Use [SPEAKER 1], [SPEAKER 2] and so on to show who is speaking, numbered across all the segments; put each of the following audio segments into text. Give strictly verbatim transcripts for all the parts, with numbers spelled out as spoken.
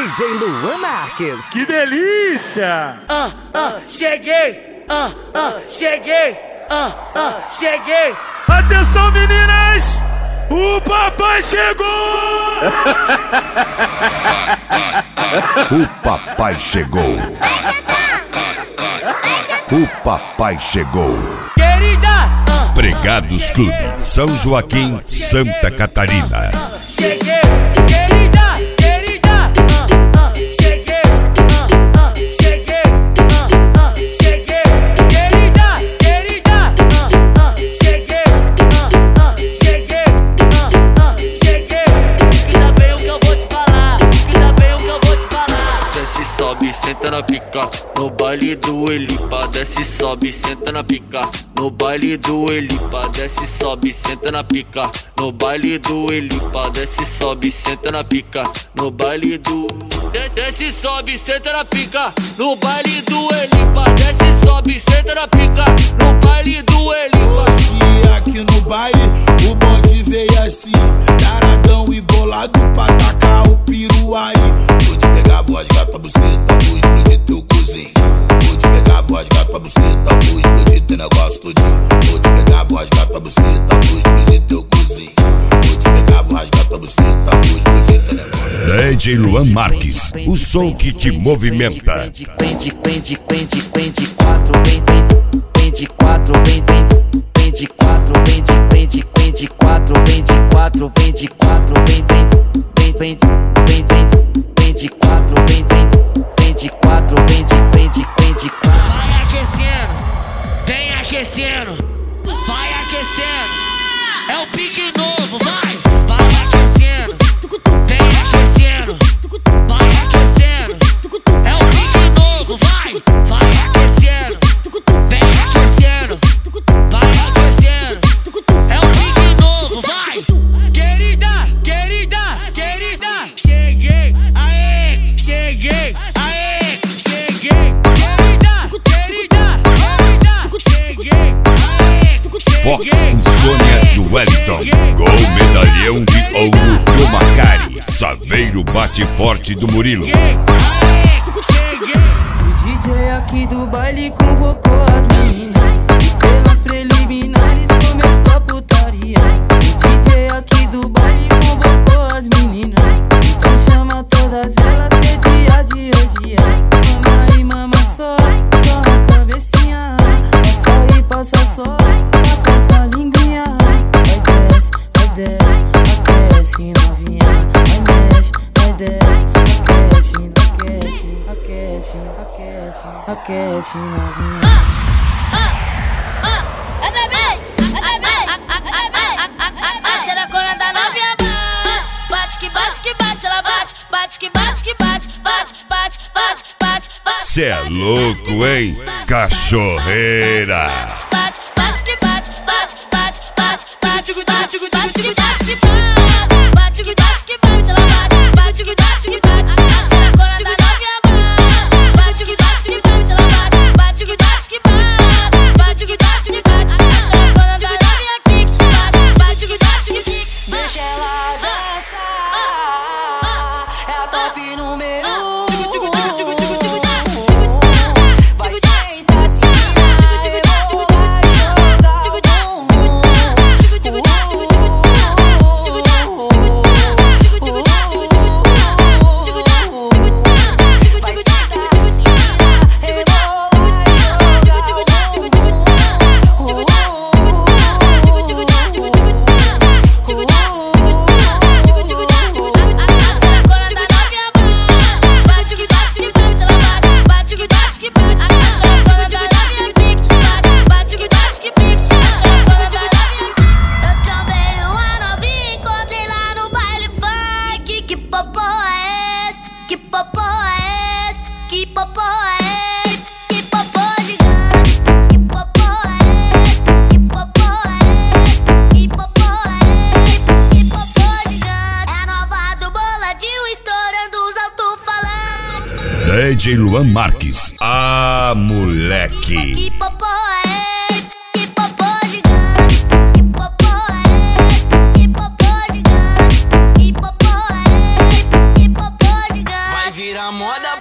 [SPEAKER 1] J Luan Marques.
[SPEAKER 2] Que delícia!
[SPEAKER 3] Ah, ah, cheguei! Ah, ah, cheguei! Ah, ah, cheguei!
[SPEAKER 2] Atenção, meninas! O papai chegou!
[SPEAKER 4] O papai chegou! O papai chegou!
[SPEAKER 3] Querida! Ah,
[SPEAKER 4] Pregados Clube, São Joaquim, Santa Catarina.
[SPEAKER 3] cheguei! Querida! Querida! Ah, ah, cheguei! Ah, ah, cheguei! Ah, ah, cheguei! Querida! Querida! Ah, ah, cheguei! Ah, ah, cheguei! Ah, ah, cheguei! Escuta bem o que eu vou te falar, escuta bem o que eu vou te falar. Desce, sobe, senta na pica, no baile do Elipa. Desce, sobe, senta na pica, no baile do Elipa. Desce, sobe, senta na pica, no baile do Elipa. Desce, sobe, senta na pica, no baile do... Desce, desce, sobe, senta na pica, no baile do Elipa. Desce, sobe, senta na pica, no baile do Elipa.
[SPEAKER 5] Hoje aqui no baile, o bonde veio assim, taradão e bolado pra tacar o peru aí. Vou te pegar, voz, gata, buceta, vou explodir teu cozinho. Vou te pegar, voz, gata, buceta, vou explodir teu negócio todinho. Vou te pegar, voz, gata, buceta, vou explodir teu cozinho. Vou te pegar, voz, gata, buceta, vou explodir teu negócio.
[SPEAKER 4] D J Luan Marques, o som que te movimenta.
[SPEAKER 3] Vem de, vem de, vem de, vem de quatro, vem, vem, vem de quatro, vem, vem, vem de quatro, vem de, vem de, vem de quatro, vem de quatro, vem de quatro, vem, vem, vem, vem, vem, vem, vem de quatro, vem, vem, vem de quatro, vem de, vem de, vem de quatro. Vai aquecendo, vem aquecendo, vai aquecendo, é o pique novo, vai, vai aquecendo, vem aquecendo, vai aquecendo, é o pique novo, vai, vai aquecendo, vem aquecendo, vai aquecendo, é o pique novo, vai. Querida, querida, querida, cheguei, aê, cheguei, aê, cheguei, querida, querida, querida, cheguei, aê,
[SPEAKER 4] Fox
[SPEAKER 3] cheguei,
[SPEAKER 4] Insônia do Wellington, Gol Medalhão de Ouro do Macari, Saveiro Bate Forte do Murilo.
[SPEAKER 3] cheguei, aê, cheguei.
[SPEAKER 6] O D J aqui do baile convocou as meninas e pelas preliminares começou a putaria. O D J aqui do baile convocou as meninas, então chama todas elas que dia de hoje é. Mama e mama só, só a cabecinha, passa e passa só, passa sua linguinha. Vai desce, vai desce, aquece novinha. Vai mexe, vai desce, aquece, aquece, aquece, aquece, aquece novinha.
[SPEAKER 7] Bate na cona da novinha, bate, bate que bate que bate, ela bate, bate que bate que bate, bate, bate, bate, bate, bate.
[SPEAKER 4] Cê é louco, hein? Cachorreira.
[SPEAKER 7] Bate, bate que bate, bate, bate, bate, bate, bate, bate, bate que bate, bate que bate que bate, ela bate, bate que bate que bate, bate na cona da novinha, bate que bate que bate, ela bate, bate que bate que bate, bate que bate que bate, bate na cona da novinha, kick, bate, bate que bate que kick.
[SPEAKER 6] Deixa ela dançar, é a top número um. Vai sentar assim,
[SPEAKER 4] D J Luan Marques. Ah, moleque.
[SPEAKER 7] Que popô é esse? Que popô gigante? Que popô é esse? Que popô gigante? Que popô é esse? Que popô gigante?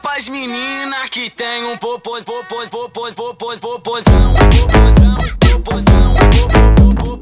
[SPEAKER 1] pras meninas que tem um popos, popos, popos, popos, popos, popozão, popozão, popozão, popozão.